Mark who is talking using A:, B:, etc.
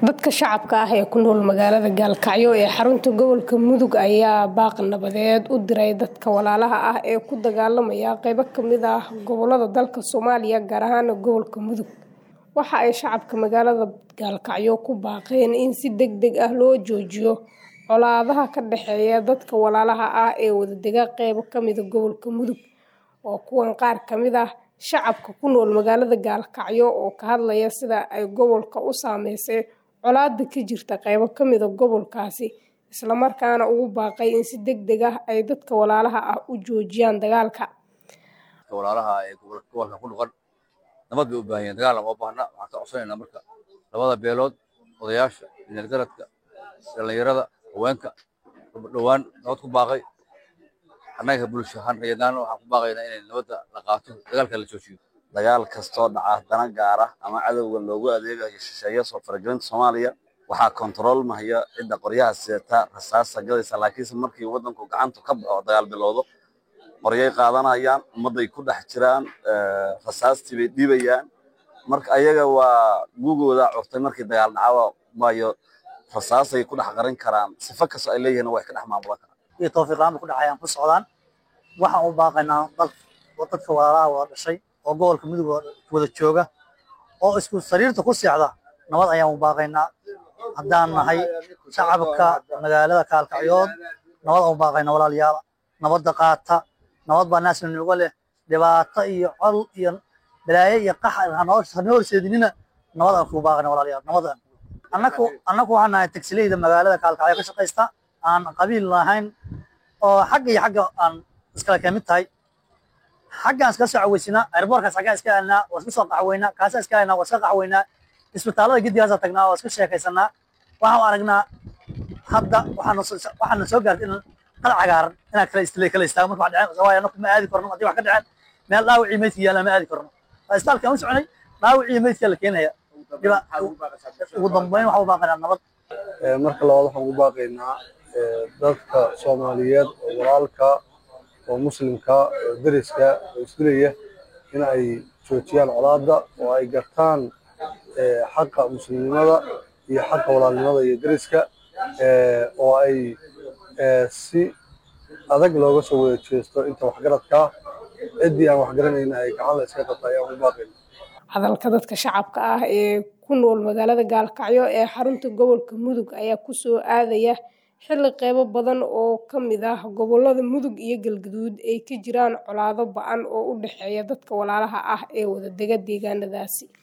A: Dadka shacabka ah ee ku nool magaalada Gaalkacyo ee xarunta gobolka Mudug ayaa baaq nabadeed u diray dadka walaalaha ah ee ku dagaalamaya qaybo ka mid ah gobollada dalka Soomaaliya gaar ahaan gobolka Mudug. Waxa ay shacabka magaalada Gaalkacyo ku baaqeen in si degdeg ah loo joojiyo colaadaha ka dhexeeya dadka walaalaha ah ee wadaaga qaybo ka mid ah gobolka Mudug. Oo kuwan qaar ka mid ah shacabka ku nool magaalada Gaalkacyo oo ka hadlaya sida ay gobolka u saameysay colaadda ka jirta qaybo ka mid ah gobolkaasi, isla markaana ugu baaqay in si degdeg ah ay dadka walaalaha ah u joojiyaan dagaalka.
B: walaalaha ee gobolka ku noqon nabad bay u baahan yihiin, dagaal lama baahna. Waxaan ka codsanaynaa marka labada beelood, odayaasha, dhalinyarada, dhalinyarada, haweenka dhawaan nabad ku baaqay. Annaga bulsho ahaan rayidaan waxaan ku baaqaynaa in nabadda la qaato, dagaalka la joojiyo.
C: dagaal kastoo dhaca dana gaar ah ama cadowga loogu adeegayo shisheeye soo faragelinta Soomaaliya waxaa control mahaya cidda qoryaha seeta rasaasa galaysa, laakiin markii wadanku gacanta ka baxo dagaal bilowdo qoryay qaadanayaan, ummaday ku dhex jiraan, rasaastii bay dhibayaan. Marka ayaga waa gugooda curtay markii dagaal dhaco waayo rasaasay ku dhex qarin karaan, sifa kasta ay leeyihiin way ka dhex maamulan karaan.
D: iyo tawfiiq la'aan ku dhacayaan ku socdaan. Waxaan u baaqaynaa dadka walaalaha wada dhashay oo gobolka Mudug wada jooga oo isku sariirta ku seexda nabad ayaan u baaqaynaa. Haddaan nahay shacabka magaalada Gaalkacyo nabad u baaqaynaa walaalayaal, nabadda qaata. Nabad baa naas nuuga leh, dhibaato iyo col iyo balaayo iyo qax aan horseedinina nabad aan ku baaqaynaa walaalayaal. nabad annagu waxaan nahay taxileyda magaalada Gaalkacyo ka shaqeysta, aan qabiil lahayn oo xagga iyo xagga aan iskala kamid tahay. xaggaan iska soo caweysnaa, airportkaas xaggaan iska aadnaa, waa iska soo qaxweynaa, kaasa iska aadnaa, waa iska qaxweynaa, isbitaalada gidigaasa tagnaa, waa iska sheekaysanaa. Waxaan aragnaa hadda waxaan soo gaartay in qal cagaaran inaan kala istaago marka wax dhaceen, waayo anagu ma aadi karno haddii wax ka dhaceen meel dhaawacii meydka yaala ma aadi karno. Isbitaalkaan u soconay dhaawacii meydka la keenaya. ugu dambeyn waxaan u baaqaynaa nabad.
E: marka labaad waxaan ugu baaqaynaa dadka Soomaaliyeed oo walaalka oo muslimka oo deriska oo isdilaya in ay joojiyaan colaadda oo ay gartaan xaqa muslimnimada iyo xaqa walaalnimada iyo deriska oo ay si adag looga soo wada jeesto inta waxgaradka ciddii aan waxgaranayna ay gacan la iska qabto ayaan ugu baaqaynaa.
A: Hadalka dadka shacabka ah ee ku nool magaalada Gaalkacyo ee xarunta gobolka Mudug ayaa ku soo aadaya xilli qaybo badan oo ka mid ah gobollada Mudug iyo Galgaduud ay ka jiraan colaado ba'an oo u dhexeeya dadka walaalaha ah ee wadaaga deegaanadaasi.